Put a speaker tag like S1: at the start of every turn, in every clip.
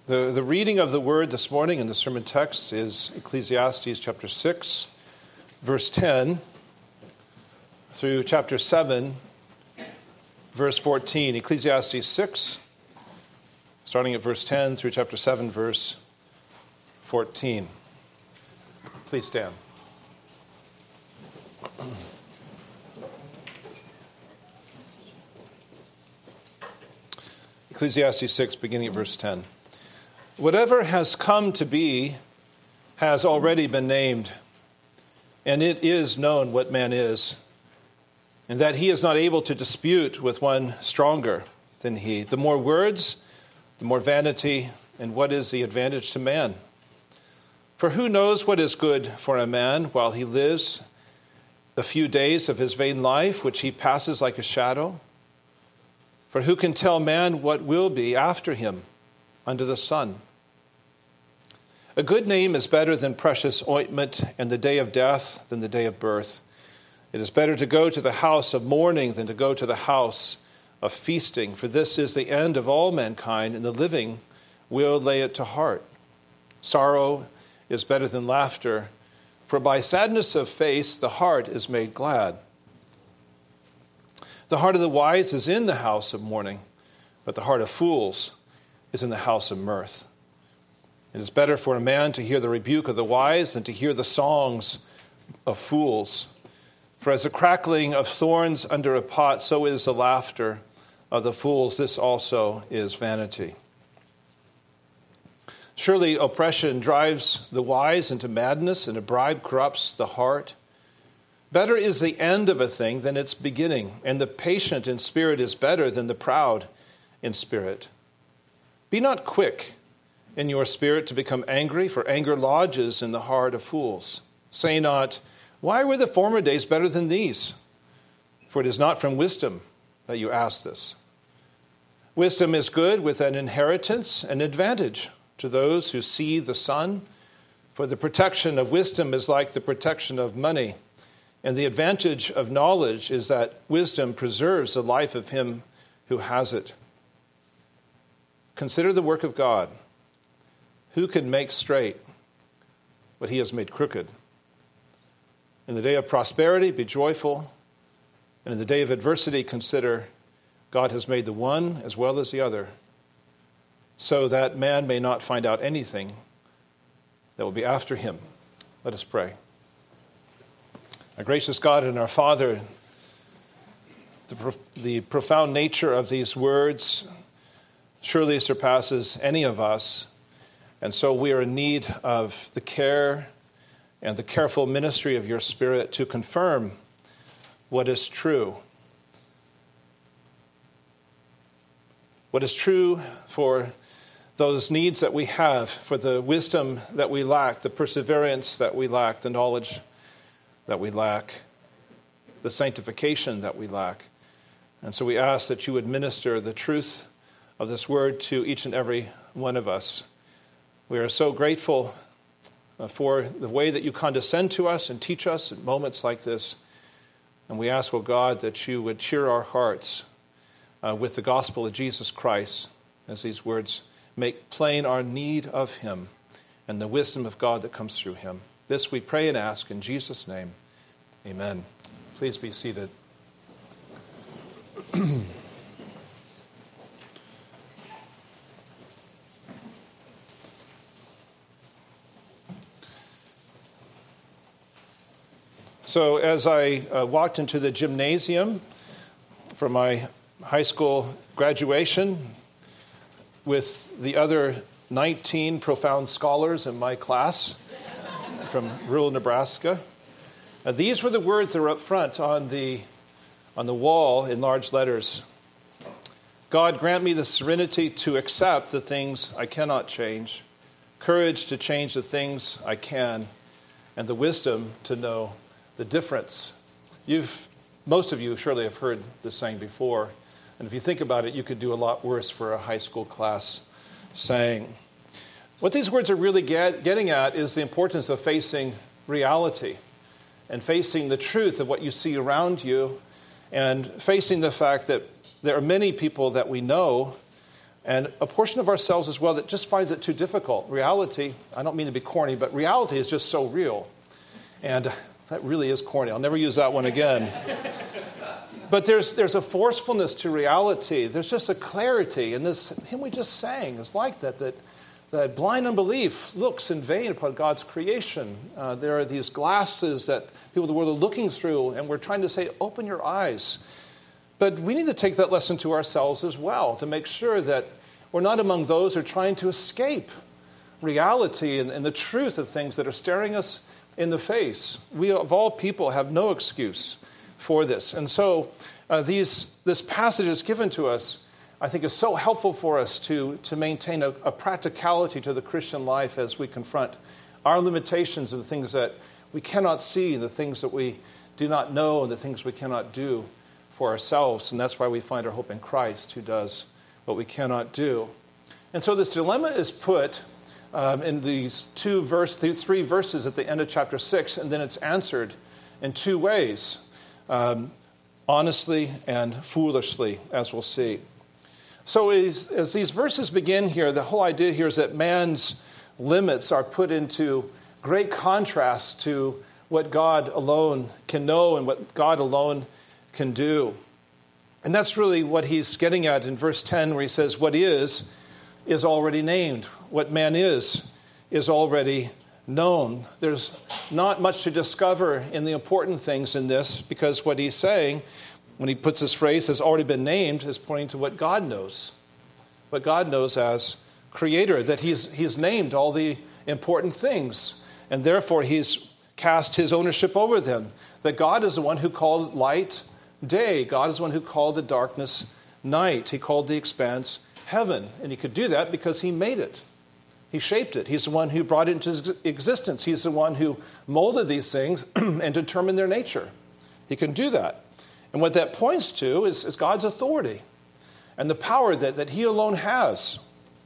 S1: The reading of the word this morning in the sermon text is Ecclesiastes chapter 6, verse 10, through chapter 7, verse 14. Ecclesiastes 6, starting at verse 10 through chapter 7, verse 14. Please stand. Ecclesiastes 6, beginning at verse 10. Whatever has come to be has already been named, and it is known what man is, and that he is not able to dispute with one stronger than he. The more words, the more vanity, and what is the advantage to man? For who knows what is good for a man while he lives the few days of his vain life, which he passes like a shadow? For who can tell man what will be after him under the sun? A good name is better than precious ointment, and the day of death than the day of birth. It is better to go to the house of mourning than to go to the house of feasting, for this is the end of all mankind, and the living will lay it to heart. Sorrow is better than laughter, for by sadness of face the heart is made glad. The heart of the wise is in the house of mourning, but the heart of fools is in the house of mirth. It is better for a man to hear the rebuke of the wise than to hear the songs of fools. For as the crackling of thorns under a pot, so is the laughter of the fools. This also is vanity. Surely oppression drives the wise into madness, and a bribe corrupts the heart. Better is the end of a thing than its beginning, and the patient in spirit is better than the proud in spirit. Be not quick in your spirit to become angry, for anger lodges in the heart of fools. Say not, why were the former days better than these? For it is not from wisdom that you ask this. Wisdom is good with an inheritance and advantage to those who see the sun. For the protection of wisdom is like the protection of money, and the advantage of knowledge is that wisdom preserves the life of him who has it. Consider the work of God. Who can make straight what he has made crooked? In the day of prosperity, be joyful, and in the day of adversity, consider God has made the one as well as the other, so that man may not find out anything that will be after him. Let us pray. Our gracious God and our Father, the profound nature of these words surely surpasses any of us, and so we are in need of the care and the careful ministry of your Spirit to confirm what is true. What is true for those needs that we have, for the wisdom that we lack, the perseverance that we lack, the knowledge that we lack, the sanctification that we lack. And so we ask that you would minister the truth of this word to each and every one of us. We are so grateful for the way that you condescend to us and teach us at moments like this. And we ask, God, that you would cheer our hearts with the gospel of Jesus Christ as these words make plain our need of him and the wisdom of God that comes through him. This we pray and ask in Jesus' name. Amen. Please be seated. So as I walked into the gymnasium for my high school graduation with the other 19 profound scholars in my class from rural Nebraska, these were the words that were up front on the wall in large letters. God, grant me the serenity to accept the things I cannot change, courage to change the things I can, and the wisdom to know the difference. Most of you surely have heard this saying before, and if you think about it, you could do a lot worse for a high school class saying. What these words are really getting at is the importance of facing reality and facing the truth of what you see around you and facing the fact that there are many people that we know and a portion of ourselves as well that just finds it too difficult. Reality, I don't mean to be corny, but reality is just so real. And that really is corny. I'll never use that one again. But there's a forcefulness to reality. There's just a clarity. And this hymn we just sang is like that blind unbelief looks in vain upon God's creation. There are these glasses that people of the world are looking through, and we're trying to say, open your eyes. But we need to take that lesson to ourselves as well, to make sure that we're not among those who are trying to escape reality and the truth of things that are staring us in the face. We, of all people, have no excuse for this. And so this passage is given to us, I think, is so helpful for us to maintain a practicality to the Christian life as we confront our limitations and the things that we cannot see, and the things that we do not know, and the things we cannot do for ourselves. And that's why we find our hope in Christ, who does what we cannot do. And so this dilemma is put in these three verses at the end of chapter 6, and then it's answered in two ways, honestly and foolishly, as we'll see. So as these verses begin here, the whole idea here is that man's limits are put into great contrast to what God alone can know and what God alone can do. And that's really what he's getting at in verse 10, where he says, what is already named. What man is already known. There's not much to discover in the important things in this, because what he's saying, when he puts this phrase, has already been named, is pointing to what God knows. What God knows as creator, that he's named all the important things, and therefore he's cast his ownership over them. That God is the one who called light day. God is the one who called the darkness night. He called the expanse heaven. And he could do that because he made it. He shaped it. He's the one who brought it into existence. He's the one who molded these things and determined their nature. He can do that. And what that points to is God's authority and the power that he alone has.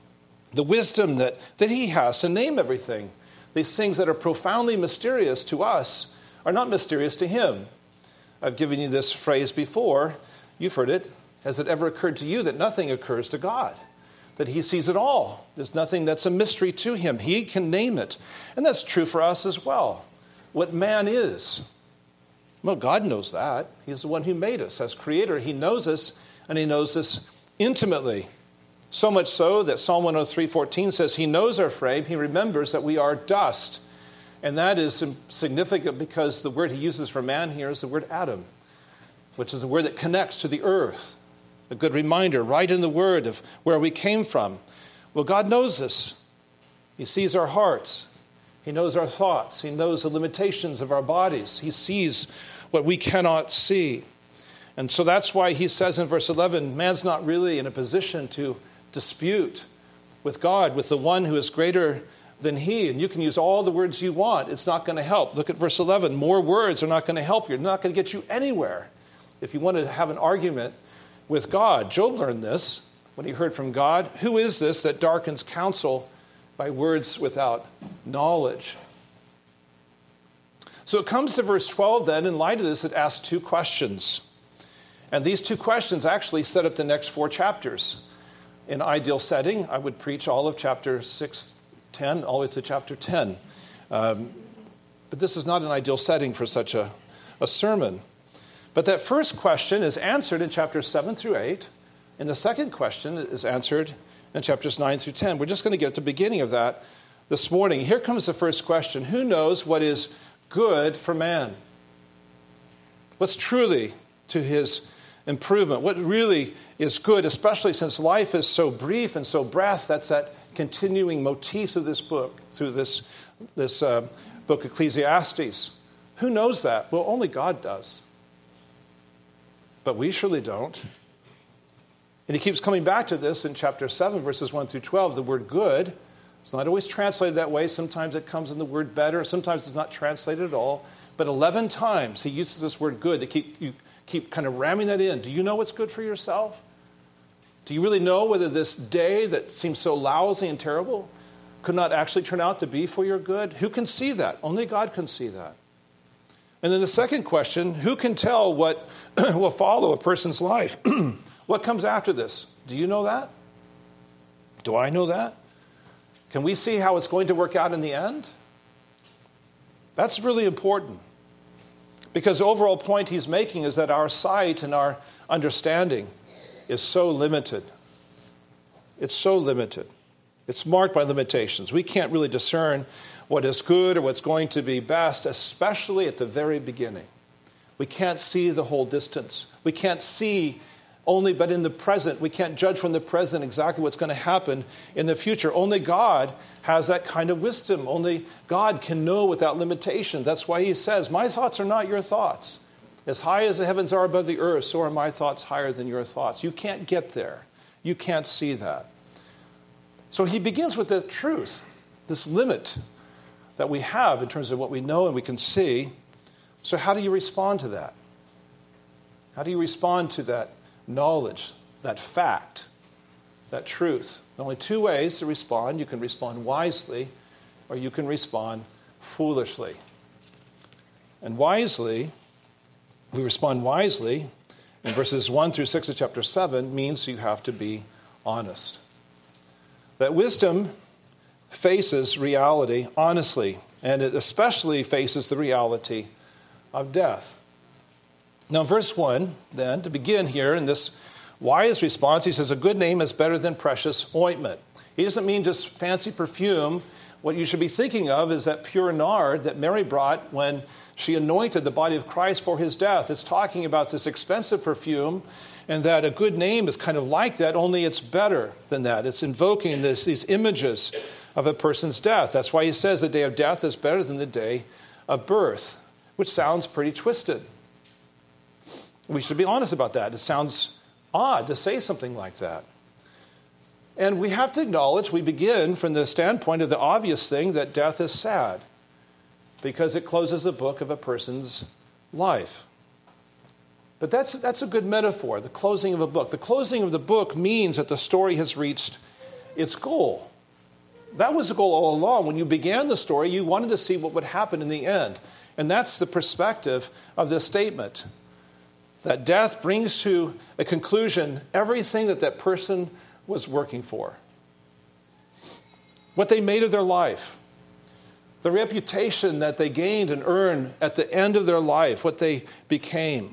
S1: The wisdom that he has to name everything. These things that are profoundly mysterious to us are not mysterious to him. I've given you this phrase before. You've heard it. Has it ever occurred to you that nothing occurs to God? That he sees it all. There's nothing that's a mystery to him. He can name it. And that's true for us as well. What man is. Well, God knows that. He's the one who made us. As creator, he knows us, and he knows us intimately. So much so that Psalm 103:14 says he knows our frame. He remembers that we are dust. And that is significant because the word he uses for man here is the word Adam, which is the word that connects to the earth. A good reminder, right in the word of where we came from. Well, God knows us. He sees our hearts. He knows our thoughts. He knows the limitations of our bodies. He sees what we cannot see. And so that's why he says in verse 11, man's not really in a position to dispute with God, with the one who is greater than he. And you can use all the words you want. It's not going to help. Look at verse 11. More words are not going to help you. They're not going to get you anywhere. If you want to have an argument with God. Job learned this when he heard from God. Who is this that darkens counsel by words without knowledge? So it comes to verse 12 then. In light of this, it asks two questions. And these two questions actually set up the next four chapters. In ideal setting, I would preach all of chapter 6, 10, all the way to chapter 10. But this is not an ideal setting for such a sermon. But that first question is answered in chapters 7 through 8. And the second question is answered in chapters 9 through 10. We're just going to get at the beginning of that this morning. Here comes the first question. Who knows what is good for man? What's truly to his improvement? What really is good, especially since life is so brief and so breath? That's that continuing motif of this book, through this book Ecclesiastes. Who knows that? Well, only God does. But we surely don't. And he keeps coming back to this in chapter 7, verses 1 through 12. The word good, it's not always translated that way. Sometimes it comes in the word better. Sometimes it's not translated at all. But 11 times he uses this word good to keep kind of ramming that in. Do you know what's good for yourself? Do you really know whether this day that seems so lousy and terrible could not actually turn out to be for your good? Who can see that? Only God can see that. And then the second question, who can tell what will follow a person's life? What comes after this? Do you know that? Do I know that? Can we see how it's going to work out in the end? That's really important. Because the overall point he's making is that our sight and our understanding is so limited. It's so limited. It's marked by limitations. We can't really discern what is good or what's going to be best, especially at the very beginning. We can't see the whole distance. We can't see only but in the present. We can't judge from the present exactly what's going to happen in the future. Only God has that kind of wisdom. Only God can know without limitation. That's why he says, my thoughts are not your thoughts. As high as the heavens are above the earth, so are my thoughts higher than your thoughts. You can't get there. You can't see that. So he begins with the truth, this limit that we have in terms of what we know and we can see. So how do you respond to that? How do you respond to that knowledge, that fact, that truth? There are only two ways to respond. You can respond wisely or you can respond foolishly. And wisely, we respond wisely in verses 1 through 6 of chapter 7 means you have to be honest. That wisdom faces reality honestly, and it especially faces the reality of death. Now, verse 1, then, to begin here in this wise response, he says, a good name is better than precious ointment. He doesn't mean just fancy perfume. What you should be thinking of is that pure nard that Mary brought when she anointed the body of Christ for his death. It's talking about this expensive perfume, and that a good name is kind of like that, only it's better than that. It's invoking these images of a person's death. That's why he says the day of death is better than the day of birth, which sounds pretty twisted. We should be honest about that. It sounds odd to say something like that. And we have to acknowledge, we begin from the standpoint of the obvious thing, that death is sad because it closes the book of a person's life. But that's a good metaphor, the closing of a book. The closing of the book means that the story has reached its goal. That was the goal all along. When you began the story, you wanted to see what would happen in the end. And that's the perspective of this statement, that death brings to a conclusion everything that person was working for. What they made of their life, the reputation that they gained and earned at the end of their life, what they became.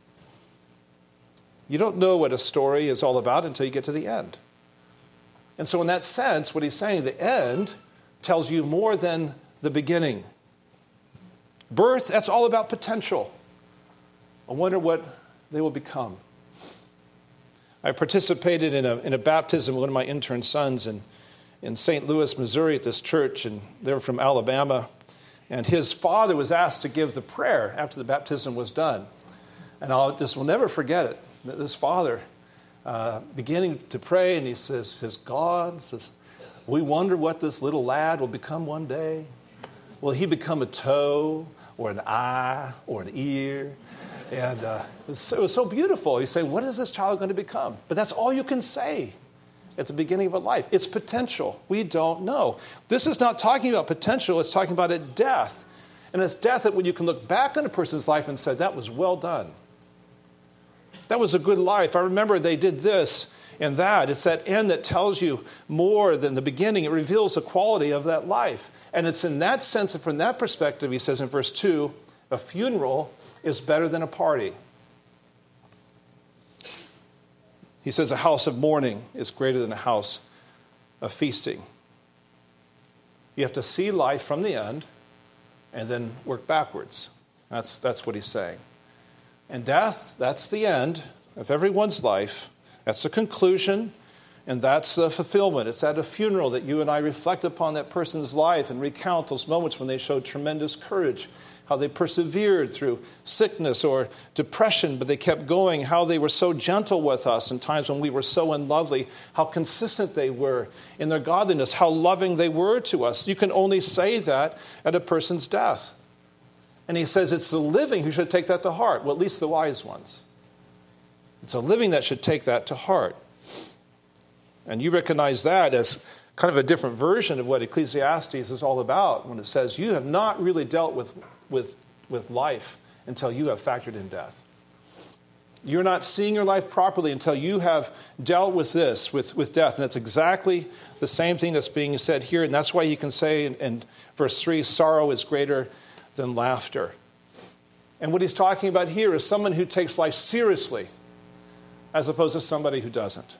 S1: You don't know what a story is all about until you get to the end. And so in that sense, what he's saying, the end tells you more than the beginning. Birth, that's all about potential. I wonder what they will become. I participated in a baptism with one of my intern sons in St. Louis, Missouri at this church, and they were from Alabama. And his father was asked to give the prayer after the baptism was done. And will never forget it. This father beginning to pray, and he says, God, we wonder what this little lad will become one day. Will he become a toe or an eye or an ear? And it was so beautiful. You say, what is this child going to become? But that's all you can say at the beginning of a life. It's potential. We don't know. This is not talking about potential. It's talking about a death. And it's death that when you can look back on a person's life and say, that was well done. That was a good life. I remember they did this and that. It's that end that tells you more than the beginning. It reveals the quality of that life. And it's in that sense and from that perspective, he says in verse 2, a funeral is better than a party. He says a house of mourning is greater than a house of feasting. You have to see life from the end and then work backwards. That's what he's saying. And death, that's the end of everyone's life. That's the conclusion, and that's the fulfillment. It's at a funeral that you and I reflect upon that person's life and recount those moments when they showed tremendous courage, how they persevered through sickness or depression, but they kept going, how they were so gentle with us in times when we were so unlovely, how consistent they were in their godliness, how loving they were to us. You can only say that at a person's death. And he says it's the living who should take that to heart, well, at least the wise ones. It's a living that should take that to heart. And you recognize that as kind of a different version of what Ecclesiastes is all about when it says you have not really dealt with life until you have factored in death. You're not seeing your life properly until you have dealt with this, with death. And that's exactly the same thing that's being said here. And that's why you can say in verse 3, sorrow is greater than laughter. And what he's talking about here is someone who takes life seriously as opposed to somebody who doesn't.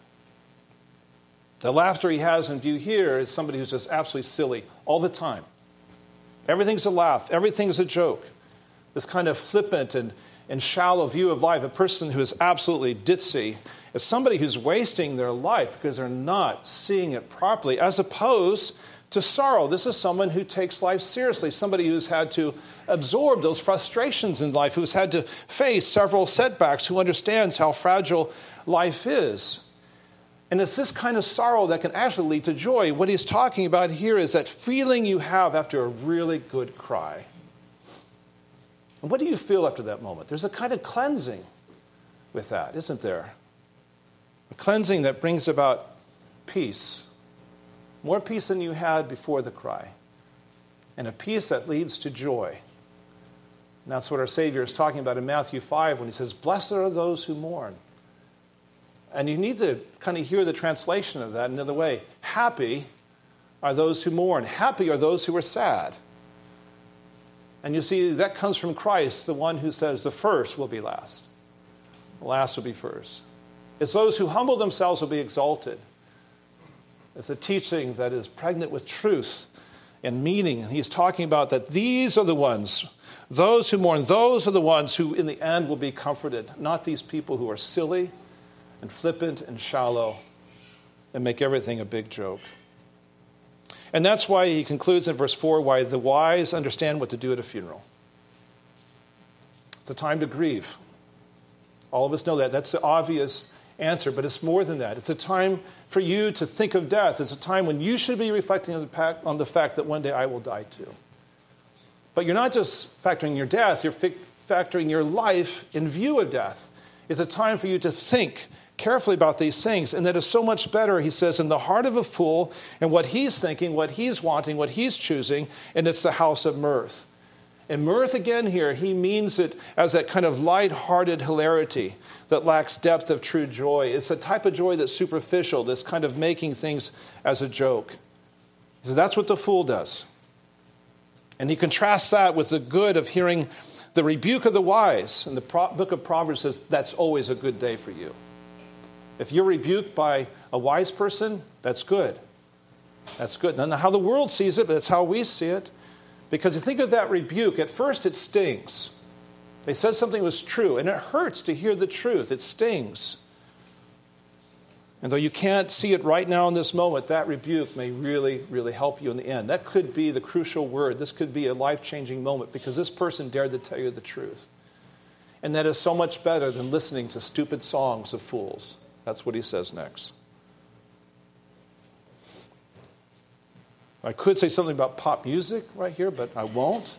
S1: The laughter he has in view here is somebody who's just absolutely silly all the time. Everything's a laugh. Everything's a joke. This kind of flippant and shallow view of life, a person who is absolutely ditzy, is somebody who's wasting their life because they're not seeing it properly, as opposed to sorrow. This is someone who takes life seriously, somebody who's had to absorb those frustrations in life, who's had to face several setbacks, who understands how fragile life is. And it's this kind of sorrow that can actually lead to joy. What he's talking about here is that feeling you have after a really good cry. And what do you feel after that moment? There's a kind of cleansing with that, isn't there? A cleansing that brings about peace. More peace than you had before the cry. And a peace that leads to joy. And that's what our Savior is talking about in Matthew 5 when he says, blessed are those who mourn. And you need to kind of hear the translation of that another way. Happy are those who mourn. Happy are those who are sad. And you see, that comes from Christ, the one who says the first will be last. The last will be first. It's those who humble themselves will be exalted. It's a teaching that is pregnant with truth and meaning. And he's talking about that these are the ones, those who mourn, those are the ones who in the end will be comforted. Not these people who are silly and flippant and shallow and make everything a big joke. And that's why he concludes in verse 4, why the wise understand what to do at a funeral. It's a time to grieve. All of us know that. That's the obvious answer, but it's more than that. It's a time for you to think of death. It's a time when you should be reflecting on the fact that one day I will die too. But you're not just factoring your death, you're factoring your life in view of death. It's a time for you to think carefully about these things, and that is so much better, he says, in the heart of a fool, and what he's thinking, what he's wanting, what he's choosing, and it's the house of mirth. And mirth, again here, he means it as that kind of light-hearted hilarity that lacks depth of true joy. It's a type of joy that's superficial, this kind of making things as a joke. So that's what the fool does. And he contrasts that with the good of hearing the rebuke of the wise. And the book of Proverbs says that's always a good day for you. If you're rebuked by a wise person, that's good. That's good. Now, how the world sees it, but that's how we see it. Because you think of that rebuke, at first it stings. They said something was true, and it hurts to hear the truth. It stings. And though you can't see it right now in this moment, that rebuke may really, really help you in the end. That could be the crucial word. This could be a life-changing moment because this person dared to tell you the truth. And that is so much better than listening to stupid songs of fools. That's what he says next. I could say something about pop music right here, but I won't.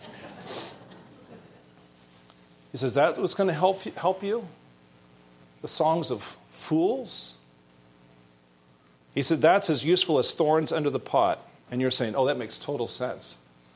S1: He says, that's what's going to help you? The songs of fools? He said, that's as useful as thorns under the pot. And you're saying, oh, that makes total sense.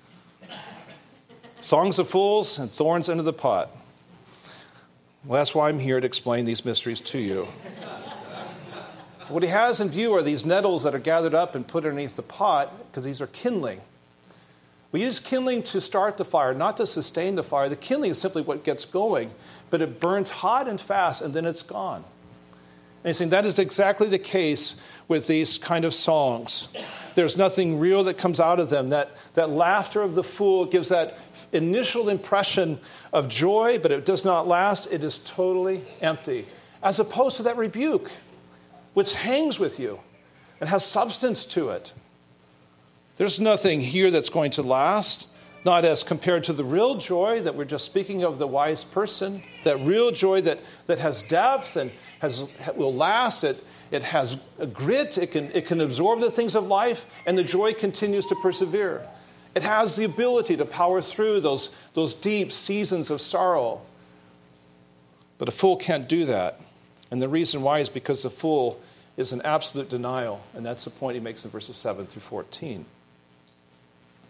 S1: Songs of fools and thorns under the pot. Well, that's why I'm here to explain these mysteries to you. What he has in view are these nettles that are gathered up and put underneath the pot, because these are kindling. We use kindling to start the fire, not to sustain the fire. The kindling is simply what gets going, but it burns hot and fast, and then it's gone. And he's saying that is exactly the case with these kind of songs. There's nothing real that comes out of them. That laughter of the fool gives that initial impression of joy, but it does not last. It is totally empty, as opposed to that rebuke, which hangs with you and has substance to it. There's nothing here that's going to last, not as compared to the real joy that we're just speaking of, the wise person, that real joy that has depth and will last. It has a grit. It can absorb the things of life, and the joy continues to persevere. It has the ability to power through those deep seasons of sorrow. But a fool can't do that. And the reason why is because the fool is in absolute denial. And that's the point he makes in verses 7 through 14.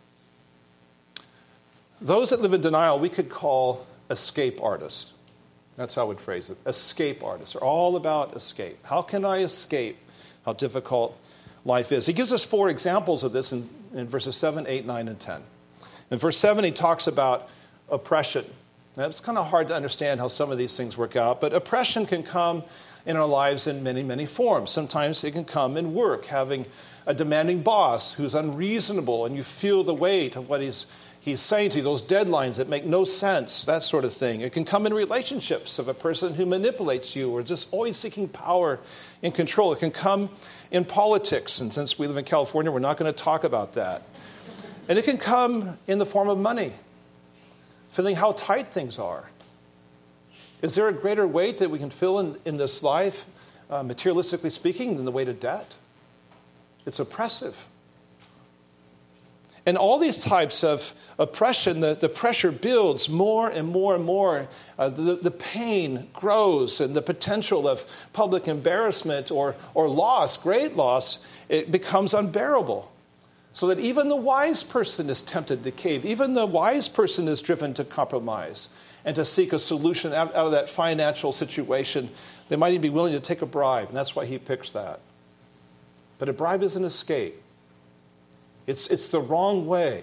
S1: Those that live in denial we could call escape artists. That's how I would phrase it. Escape artists are all about escape. How can I escape how difficult life is? He gives us 4 examples of this in verses 7, 8, 9, and 10. In verse 7, he talks about oppression. Now, it's kind of hard to understand how some of these things work out, but oppression can come in our lives in many, many forms. Sometimes it can come in work, having a demanding boss who's unreasonable, and you feel the weight of what he's saying to you, those deadlines that make no sense, that sort of thing. It can come in relationships of a person who manipulates you or just always seeking power and control. It can come in politics, and since we live in California, we're not going to talk about that. And it can come in the form of money, feeling how tight things are. Is there a greater weight that we can feel in this life, materialistically speaking, than the weight of debt? It's oppressive. And all these types of oppression, the pressure builds more and more and more. The pain grows, and the potential of public embarrassment or loss, great loss, it becomes unbearable. So that even the wise person is tempted to cave. Even the wise person is driven to compromise and to seek a solution out of that financial situation. They might even be willing to take a bribe, and that's why he picks that. But a bribe is an escape. It's the wrong way.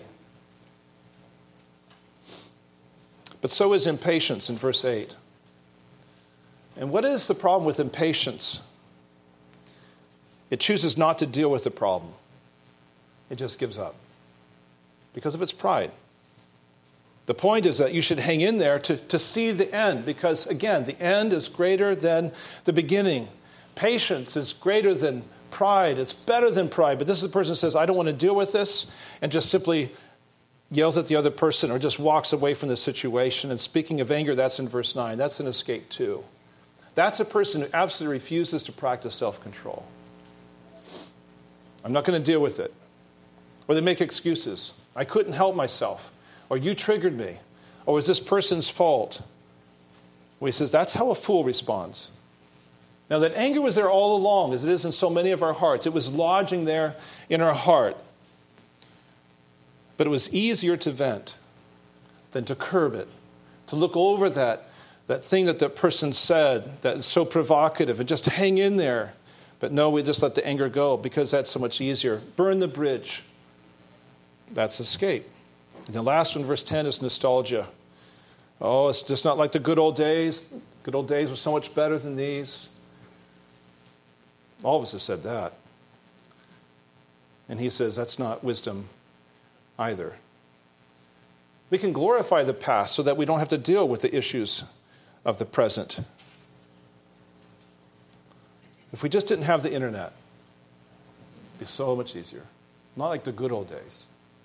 S1: But so is impatience in verse 8. And what is the problem with impatience? It chooses not to deal with the problem. It just gives up because of its pride. The point is that you should hang in there to see the end because, again, the end is greater than the beginning. Patience is greater than pride. It's better than pride. But this is the person who says, I don't want to deal with this, and just simply yells at the other person or just walks away from the situation. And speaking of anger, that's in verse 9. That's an escape too. That's a person who absolutely refuses to practice self-control. I'm not going to deal with it. Or they make excuses. I couldn't help myself. Or you triggered me. Or it was this person's fault. Well, he says that's how a fool responds. Now that anger was there all along, as it is in so many of our hearts. It was lodging there in our heart. But it was easier to vent than to curb it. To look over that thing that person said that is so provocative and just hang in there. But no, we just let the anger go because that's so much easier. Burn the bridge. That's escape. And the last one, verse 10, is nostalgia. Oh, it's just not like the good old days. Good old days were so much better than these. All of us have said that. And he says that's not wisdom either. We can glorify the past so that we don't have to deal with the issues of the present. If we just didn't have the internet, it'd be so much easier. Not like the good old days.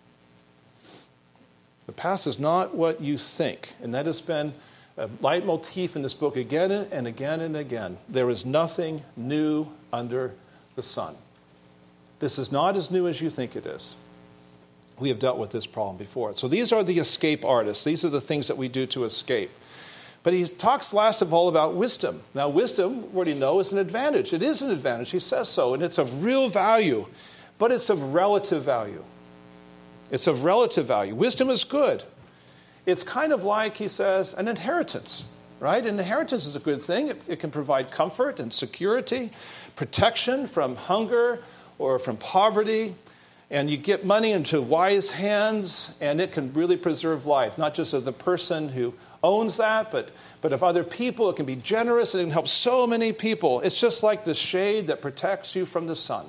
S1: The past is not what you think. And that has been a leitmotif in this book again and again and again. There is nothing new under the sun. This is not as new as you think it is. We have dealt with this problem before. So these are the escape artists. These are the things that we do to escape. But he talks last of all about wisdom. Now wisdom, we already know, is an advantage. It is an advantage. He says so. And it's of real value. But it's of relative value. It's of relative value. Wisdom is good. It's kind of like, he says, an inheritance, right? An inheritance is a good thing. It can provide comfort and security, protection from hunger or from poverty. And you get money into wise hands, and it can really preserve life, not just of the person who owns that, but of other people. It can be generous, and it can help so many people. It's just like the shade that protects you from the sun.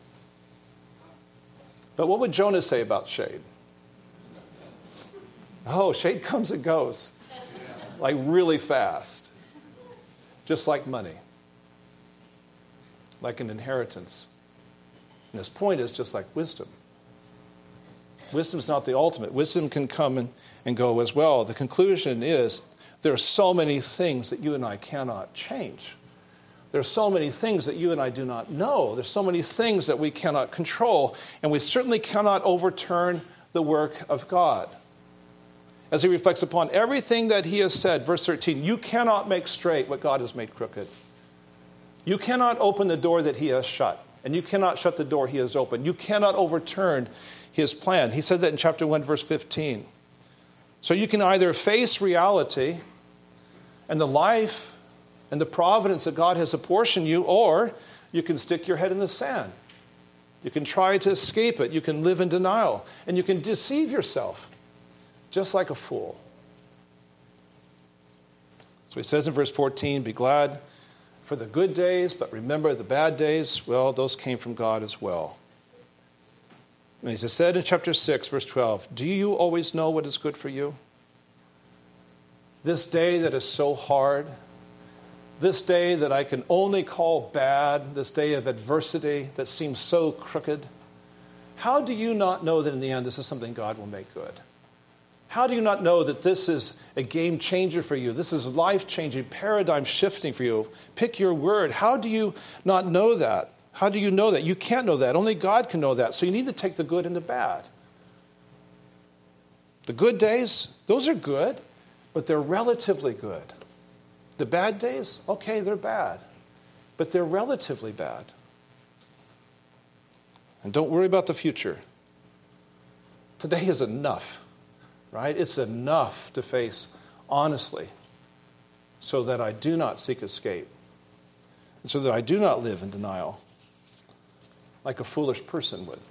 S1: But what would Jonah say about shade? Oh, shade comes and goes, like really fast, just like money, like an inheritance. And his point is just like wisdom. Wisdom is not the ultimate. Wisdom can come and go as well. The conclusion is there are so many things that you and I cannot change. There are so many things that you and I do not know. There's so many things that we cannot control, and we certainly cannot overturn the work of God. As he reflects upon everything that he has said, verse 13, you cannot make straight what God has made crooked. You cannot open the door that he has shut, and you cannot shut the door he has opened. You cannot overturn his plan. He said that in chapter 1, verse 15. So you can either face reality and the life and the providence that God has apportioned you, or you can stick your head in the sand. You can try to escape it. You can live in denial. And you can deceive yourself, just like a fool. So he says in verse 14, be glad for the good days, but remember the bad days, well, those came from God as well. And he said in chapter 6, verse 12, do you always know what is good for you? This day that is so hard, this day that I can only call bad, this day of adversity that seems so crooked, how do you not know that in the end this is something God will make good? How do you not know that this is a game changer for you? This is life-changing, paradigm shifting for you. Pick your word. How do you not know that? How do you know that? You can't know that. Only God can know that. So you need to take the good and the bad. The good days, those are good, but they're relatively good. The bad days, okay, they're bad, but they're relatively bad. And don't worry about the future. Today is enough, right? It's enough to face honestly so that I do not seek escape and so that I do not live in denial like a foolish person would.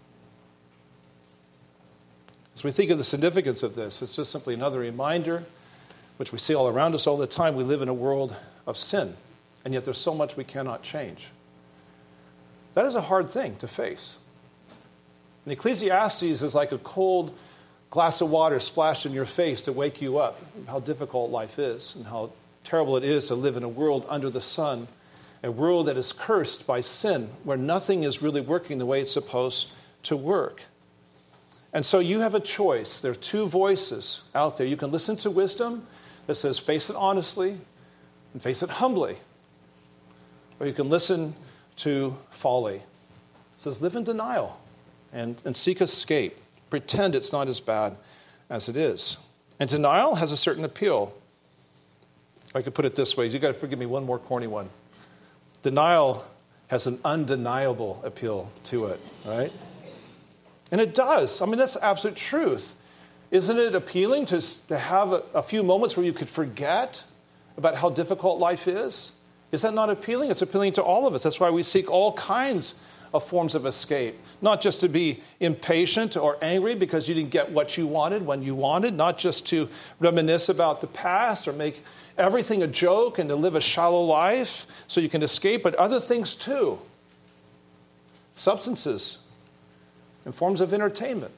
S1: As we think of the significance of this, it's just simply another reminder, which we see all around us all the time. We live in a world of sin, and yet there's so much we cannot change. That is a hard thing to face. And Ecclesiastes is like a cold glass of water splashed in your face to wake you up, how difficult life is and how terrible it is to live in a world under the sun, a world that is cursed by sin, where nothing is really working the way it's supposed to work. And so you have a choice. There are two voices out there. You can listen to wisdom that says face it honestly and face it humbly. Or you can listen to folly. It says live in denial and seek escape. Pretend it's not as bad as it is. And denial has a certain appeal. I could put it this way. You've got to forgive me one more corny one. Denial has an undeniable appeal to it, right? And it does. I mean, that's absolute truth. Isn't it appealing to have a few moments where you could forget about how difficult life is? Is that not appealing? It's appealing to all of us. That's why we seek all kinds of forms of escape. Not just to be impatient or angry because you didn't get what you wanted when you wanted. Not just to reminisce about the past or make everything a joke and to live a shallow life so you can escape, but other things too. Substances and forms of entertainment.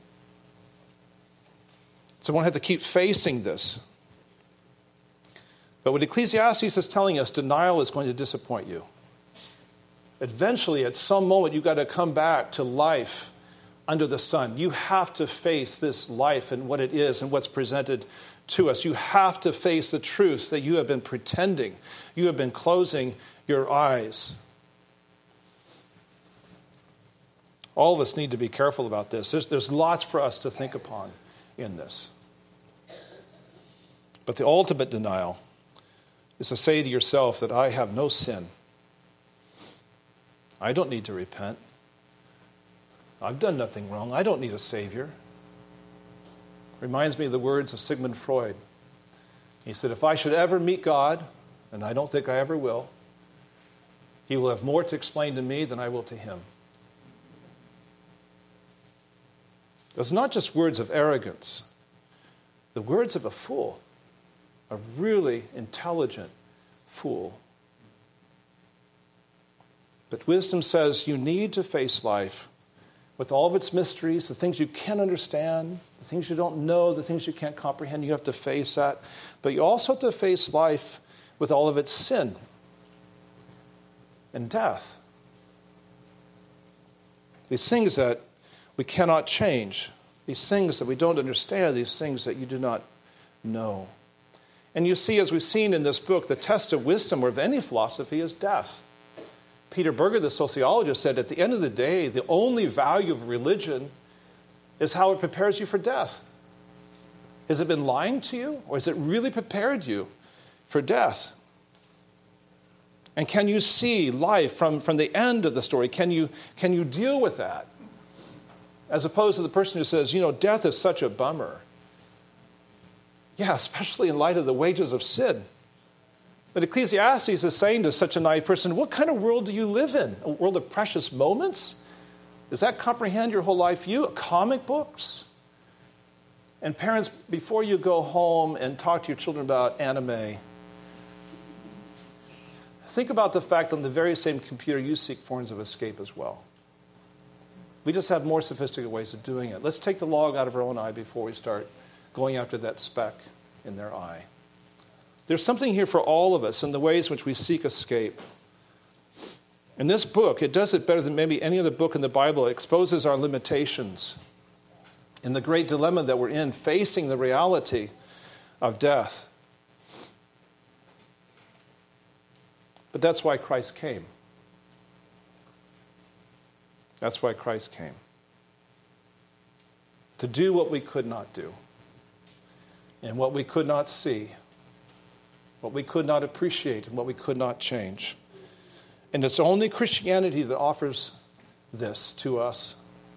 S1: So one has to keep facing this. But what Ecclesiastes is telling us, denial is going to disappoint you. Eventually, at some moment, you've got to come back to life under the sun. You have to face this life and what it is and what's presented to us. You have to face the truth that you have been pretending. You have been closing your eyes. All of us need to be careful about this. There's lots for us to think upon in this. But the ultimate denial is to say to yourself that I have no sin. I don't need to repent. I've done nothing wrong. I don't need a Savior. Reminds me of the words of Sigmund Freud. He said, if I should ever meet God, and I don't think I ever will, He will have more to explain to me than I will to Him. Those are not just words of arrogance. The words of a fool, a really intelligent fool. But wisdom says you need to face life with all of its mysteries, the things you can't understand, the things you don't know, the things you can't comprehend. You have to face that. But you also have to face life with all of its sin and death. These things that we cannot change, these things that we don't understand, these things that you do not know. And you see, as we've seen in this book, the test of wisdom or of any philosophy is death. Peter Berger, the sociologist, said at the end of the day, the only value of religion is how it prepares you for death. Has it been lying to you, or has it really prepared you for death? And can you see life from the end of the story? Can you deal with that? As opposed to the person who says, death is such a bummer. Yeah, especially in light of the wages of sin. But Ecclesiastes is saying to such a naive person, what kind of world do you live in? A world of precious moments? Does that comprehend your whole life view? Comic books? And parents, before you go home and talk to your children about anime, think about the fact that on the very same computer you seek forms of escape as well. We just have more sophisticated ways of doing it. Let's take the log out of our own eye before we start going after that speck in their eye. There's something here for all of us in the ways in which we seek escape. In this book, it does it better than maybe any other book in the Bible. It exposes our limitations in the great dilemma that we're in, facing the reality of death. But that's why Christ came. That's why Christ came. To do what we could not do, and what we could not see, what we could not appreciate, and what we could not change. And it's only Christianity that offers this to us.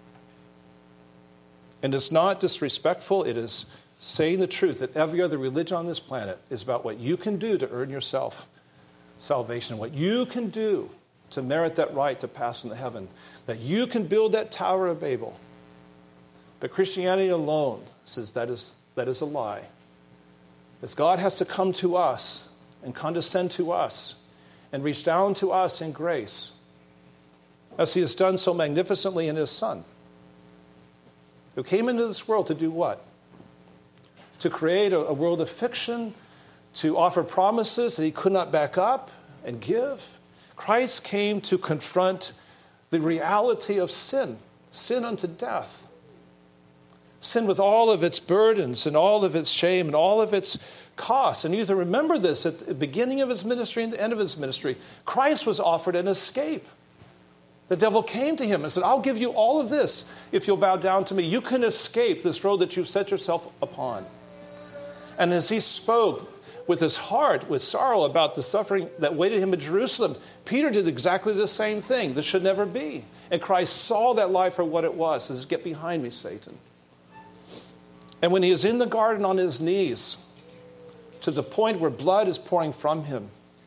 S1: And it's not disrespectful. It is saying the truth that every other religion on this planet is about what you can do to earn yourself salvation, what you can do to merit that right to pass into heaven, that you can build that Tower of Babel. But Christianity alone says that is a lie. As God has to come to us and condescend to us and reach down to us in grace, as he has done so magnificently in his Son, who came into this world to do what? To create a world of fiction, to offer promises that he could not back up and give. Christ came to confront the reality of sin, sin unto death. Sin with all of its burdens and all of its shame and all of its costs. And you have to remember this at the beginning of his ministry and the end of his ministry. Christ was offered an escape. The devil came to him and said, I'll give you all of this if you'll bow down to me. You can escape this road that you've set yourself upon. And as he spoke with his heart, with sorrow about the suffering that waited him in Jerusalem, Peter did exactly the same thing. This should never be. And Christ saw that life for what it was. He says, get behind me, Satan. And when he is in the garden on his knees, to the point where blood is pouring from him,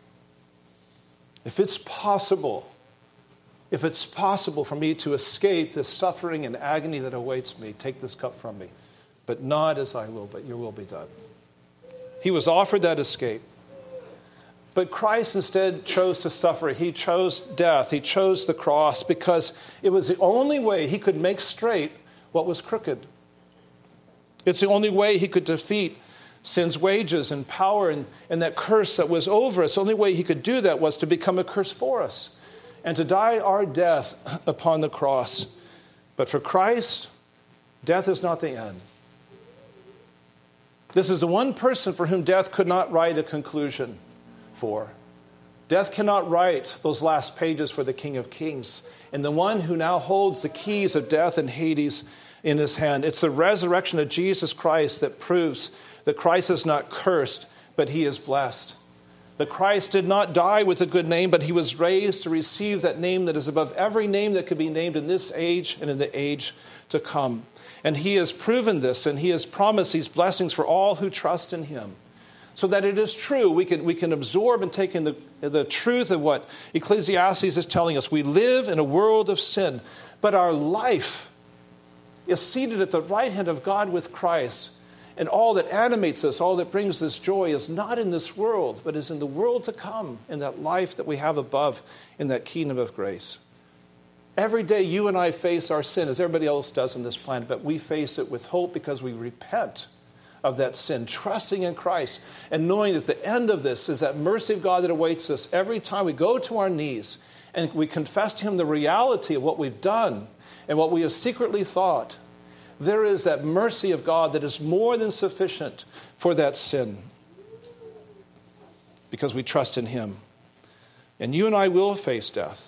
S1: if it's possible for me to escape this suffering and agony that awaits me, take this cup from me. But not as I will, but your will be done. He was offered that escape. But Christ instead chose to suffer. He chose death. He chose the cross because it was the only way he could make straight what was crooked. It's the only way he could defeat sin's wages and power and that curse that was over us. The only way he could do that was to become a curse for us and to die our death upon the cross. But for Christ, death is not the end. This is the one person for whom death could not write a conclusion for. Death cannot write those last pages for the King of Kings and the one who now holds the keys of death and Hades in his hand. It's the resurrection of Jesus Christ that proves that Christ is not cursed, but he is blessed. That Christ did not die with a good name, but he was raised to receive that name that is above every name that could be named in this age and in the age to come. And he has proven this, and he has promised these blessings for all who trust in him. So that it is true, we can absorb and take in the truth of what Ecclesiastes is telling us. We live in a world of sin, but our life is seated at the right hand of God with Christ. And all that animates us, all that brings us joy is not in this world, but is in the world to come, in that life that we have above, in that kingdom of grace. Every day you and I face our sin, as everybody else does on this planet, but we face it with hope because we repent of that sin, trusting in Christ, and knowing that the end of this is that mercy of God that awaits us every time we go to our knees and we confess to him the reality of what we've done and what we have secretly thought. There is that mercy of God that is more than sufficient for that sin because we trust in him. And you and I will face death,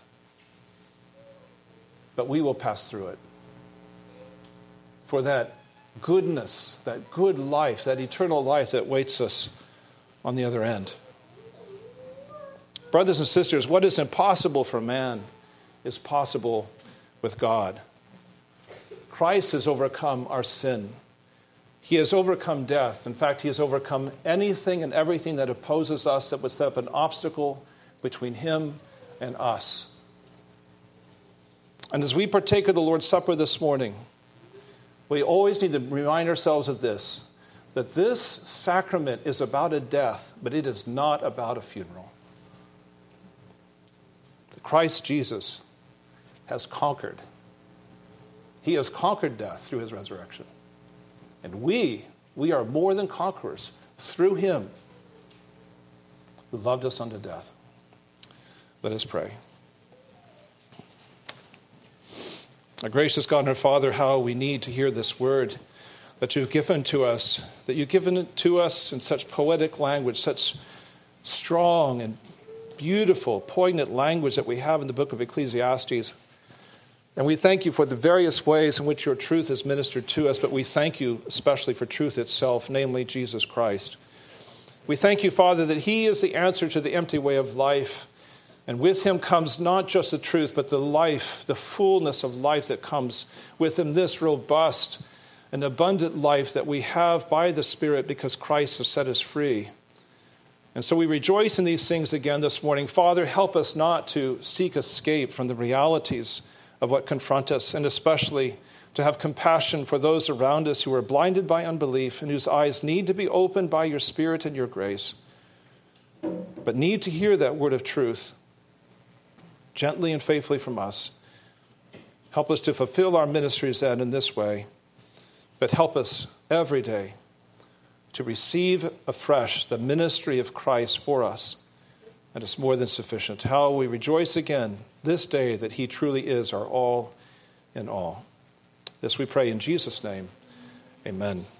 S1: but we will pass through it. For that goodness, that good life, that eternal life that waits us on the other end. Brothers and sisters, what is impossible for man is possible with God. Christ has overcome our sin. He has overcome death. In fact, he has overcome anything and everything that opposes us, that would set up an obstacle between him and us. And as we partake of the Lord's Supper this morning, we always need to remind ourselves of this, that this sacrament is about a death, but it is not about a funeral. Christ Jesus has conquered. He has conquered death through his resurrection. And we are more than conquerors through him who loved us unto death. Let us pray. Our gracious God and our Father, how we need to hear this word that you've given to us, that you've given it to us in such poetic language, such strong and beautiful, poignant language that we have in the book of Ecclesiastes. And we thank you for the various ways in which your truth is ministered to us, but we thank you especially for truth itself, namely Jesus Christ. We thank you, Father, that he is the answer to the empty way of life. And with him comes not just the truth, but the life, the fullness of life that comes with him, this robust and abundant life that we have by the Spirit because Christ has set us free. And so we rejoice in these things again this morning. Father, help us not to seek escape from the realities of what confront us, and especially to have compassion for those around us who are blinded by unbelief and whose eyes need to be opened by your Spirit and your grace, but need to hear that word of truth gently and faithfully from us. Help us to fulfill our ministries then in this way, but help us every day to receive afresh the ministry of Christ for us. And it's more than sufficient. How we rejoice again this day that he truly is our all in all. This we pray in Jesus' name. Amen.